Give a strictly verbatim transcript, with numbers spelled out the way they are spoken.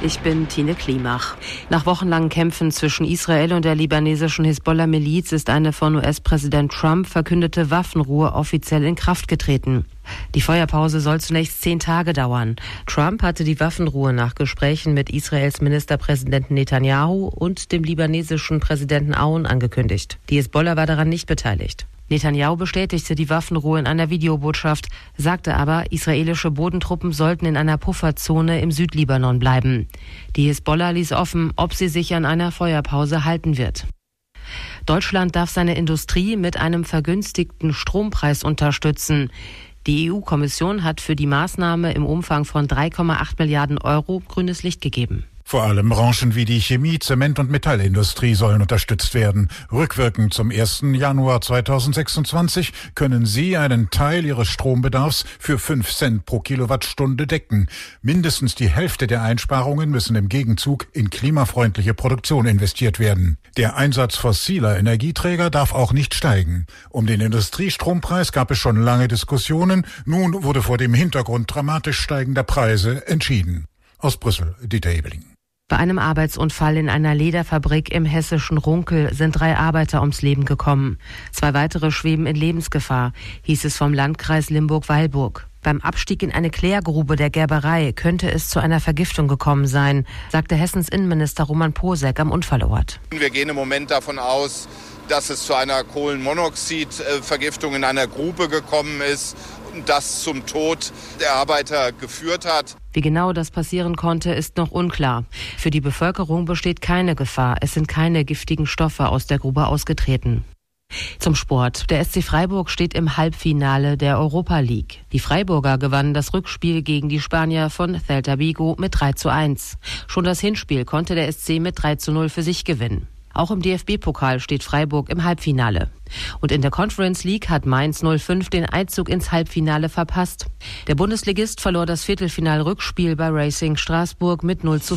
Ich bin Tine Klimach. Nach wochenlangen Kämpfen zwischen Israel und der libanesischen Hisbollah-Miliz ist eine von U S-Präsident Trump verkündete Waffenruhe offiziell in Kraft getreten. Die Feuerpause soll zunächst zehn Tage dauern. Trump hatte die Waffenruhe nach Gesprächen mit Israels Ministerpräsidenten Netanyahu und dem libanesischen Präsidenten Aoun angekündigt. Die Hisbollah war daran nicht beteiligt. Netanyahu bestätigte die Waffenruhe in einer Videobotschaft, sagte aber, israelische Bodentruppen sollten in einer Pufferzone im Südlibanon bleiben. Die Hisbollah ließ offen, ob sie sich an einer Feuerpause halten wird. Deutschland darf seine Industrie mit einem vergünstigten Strompreis unterstützen. Die E U-Kommission hat für die Maßnahme im Umfang von drei Komma acht Milliarden Euro grünes Licht gegeben. Vor allem Branchen wie die Chemie-, Zement- und Metallindustrie sollen unterstützt werden. Rückwirkend zum ersten Januar zweitausendsechsundzwanzig können sie einen Teil ihres Strombedarfs für fünf Cent pro Kilowattstunde decken. Mindestens die Hälfte der Einsparungen müssen im Gegenzug in klimafreundliche Produktion investiert werden. Der Einsatz fossiler Energieträger darf auch nicht steigen. Um den Industriestrompreis gab es schon lange Diskussionen. Nun wurde vor dem Hintergrund dramatisch steigender Preise entschieden. Aus Brüssel, Dieter Ebeling. Bei einem Arbeitsunfall in einer Lederfabrik im hessischen Runkel sind drei Arbeiter ums Leben gekommen. Zwei weitere schweben in Lebensgefahr, hieß es vom Landkreis Limburg-Weilburg. Beim Abstieg in eine Klärgrube der Gerberei könnte es zu einer Vergiftung gekommen sein, sagte Hessens Innenminister Roman Posek am Unfallort. Wir gehen im Moment davon aus, dass es zu einer Kohlenmonoxidvergiftung in einer Grube gekommen ist und das zum Tod der Arbeiter geführt hat. Wie genau das passieren konnte, ist noch unklar. Für die Bevölkerung besteht keine Gefahr. Es sind keine giftigen Stoffe aus der Grube ausgetreten. Zum Sport. Der S C Freiburg steht im Halbfinale der Europa League. Die Freiburger gewannen das Rückspiel gegen die Spanier von Celta Vigo mit drei zu eins. Schon das Hinspiel konnte der S C mit drei zu null für sich gewinnen. Auch im D F B-Pokal steht Freiburg im Halbfinale. Und in der Conference League hat Mainz null fünf den Einzug ins Halbfinale verpasst. Der Bundesligist verlor das Viertelfinal-Rückspiel bei Racing Straßburg mit null zu